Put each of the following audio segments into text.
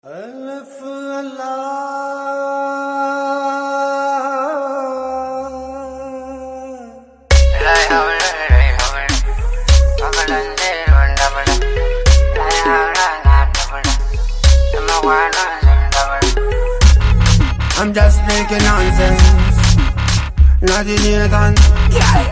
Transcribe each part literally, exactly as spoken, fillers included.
ألف الله لا حول ولا قوة إلا بالله لا حول ولا قوة I'm just making nonsense, nothing here than yeah.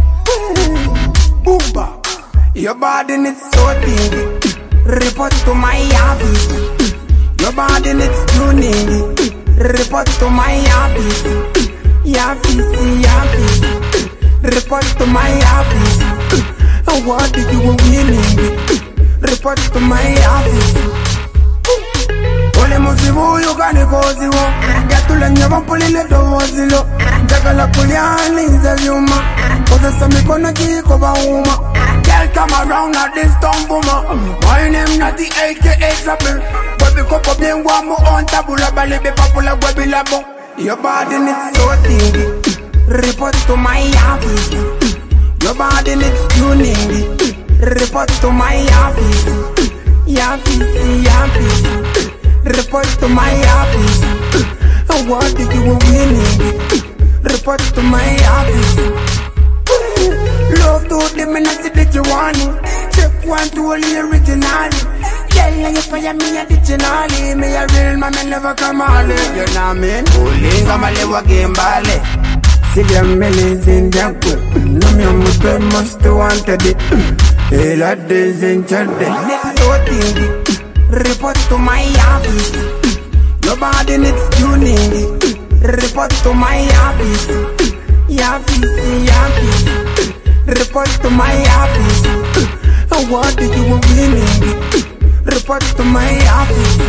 Boom bap. Your body needs so big, report to my office. Your body needs tuning, report to my office. Office, office, report to my office. And what do you winning? Report to my office. Ole musibu you gani kozi wo, gatula nyaba pulile dozilo. Jagala puliani za vyuma, koza samikono jiko ba uma. Girl come around at this town boomer. My name not the A K A Example. Baby kopo bien guamo on tabula bali be papula baby labo. Your body needs so thingy, report to my office. Your body needs tuning, report to my office. Office, office, report to my office. And what do you winning? Report to my office. Love to them and I see that you want it. Check one to only original. Tell you fire me additionally. Me a real man, me never come on it. You know what I mean? Bullying, I'm a little game ballet. See them millions in Janko. No me on my must wanted it. Hey, that is in Chelde. Next door thingy, report to my office. Your body needs tuning. Report to my office. Office, office, report to my office. And what do you winning? Report to my office.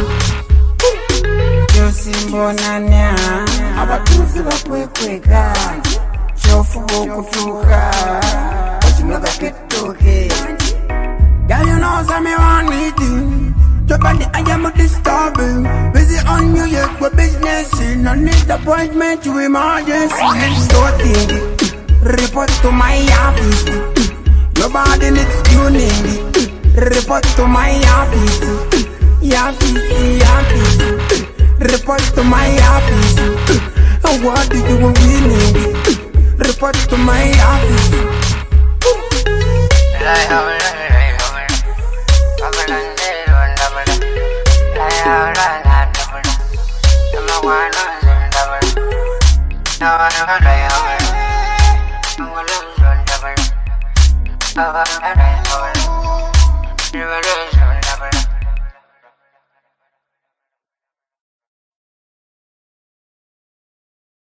Josimbo nanya abatuzi bakweka chofu kutuka ochinoga kitoke. Girl, you know some me want meeting. Your body I am disturbing. Busy on you yet for business. No need appointment to emergency. So thingy, report to my office. Your body needs tuning. Report to my office. Office, office, report to my office. And what do you winning? Report to my office. Never